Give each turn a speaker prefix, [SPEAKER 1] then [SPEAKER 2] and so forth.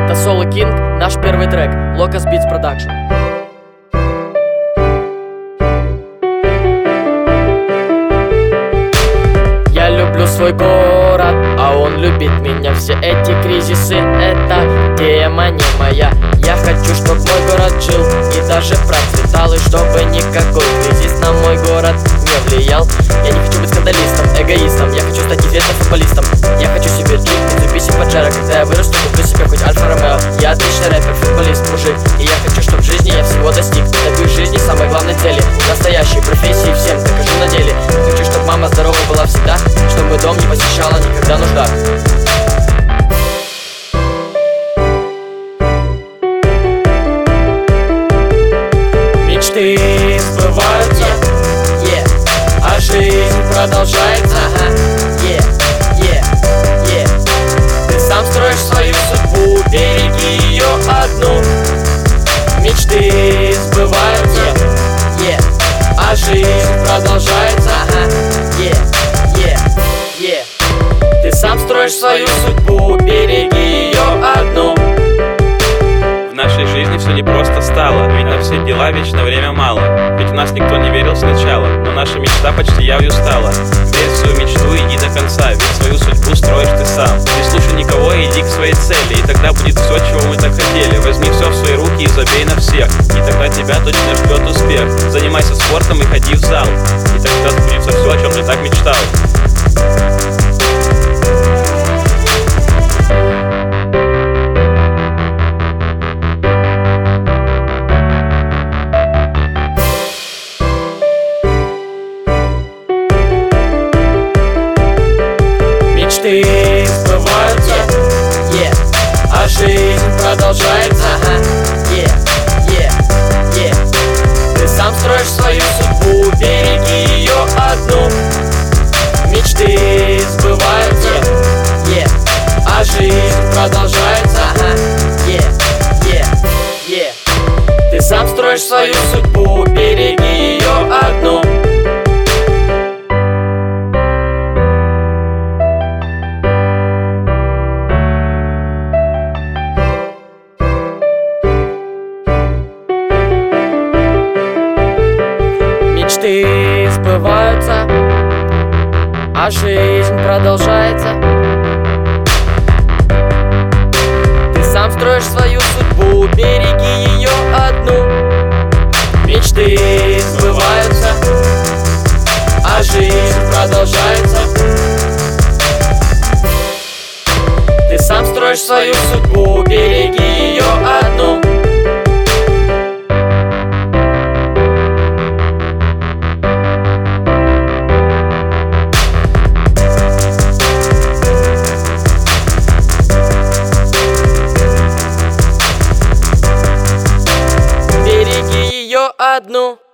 [SPEAKER 1] Это Solo King, наш первый трек, Locus Beats Production. Я люблю свой город, а он любит меня. Все эти кризисы — это тема не моя. Я хочу, чтобы мой город жил и даже процветал, и чтобы никакой кризис на мой город не влиял. Я не хочу быть скандалистом, эгоистом. Я хочу стать известным футболистом. Я хочу себе джип, Mitsubishi Pajero. Когда я вырасту, куплю себе хоть Альфа Ромео. Я отличный рэпер, футболист, мужик. И я хочу, чтобы в жизни я всего достиг. Добьюсь жизни самой главной цели, настоящей профессии, всем докажу на деле. Хочу, чтобы мама здоровой была всегда, чтобы дом не посещала никогда нужда. Мечты сбываются, а жизнь продолжается. Ты сам строишь свою судьбу, береги ее одну. Мечты сбываются, а жизнь продолжается. Ты сам строишь свою судьбу, береги ее одну.
[SPEAKER 2] В нашей жизни все не просто стало, ведь на все дела вечно время мало. Ведь в нас никто не верил сначала, но наша мечта почти явью стала. Верь в свою мечту, иди до конца, ведь свою судьбу строишь ты сам. Не слушай никого и иди к своей цели, и тогда будет все, чего мы так хотели. Возьми все в свои руки и забей на всех, и тогда тебя точно ждет успех. Занимайся спортом и ходи в зал, и тогда сбудется все, о чем ты так мечтал.
[SPEAKER 1] Мечты сбываются, а жизнь продолжается. Ты сам строишь свою судьбу, береги ее одну. Мечты сбываются, а жизнь продолжается. Ты сам строишь свою судьбу, береги ее одну. Мечты сбываются, а жизнь продолжается. Ты сам строишь свою судьбу, береги ее одну. Мечты сбываются, а жизнь продолжается. Ты сам строишь свою судьбу, береги ее одну. Одну.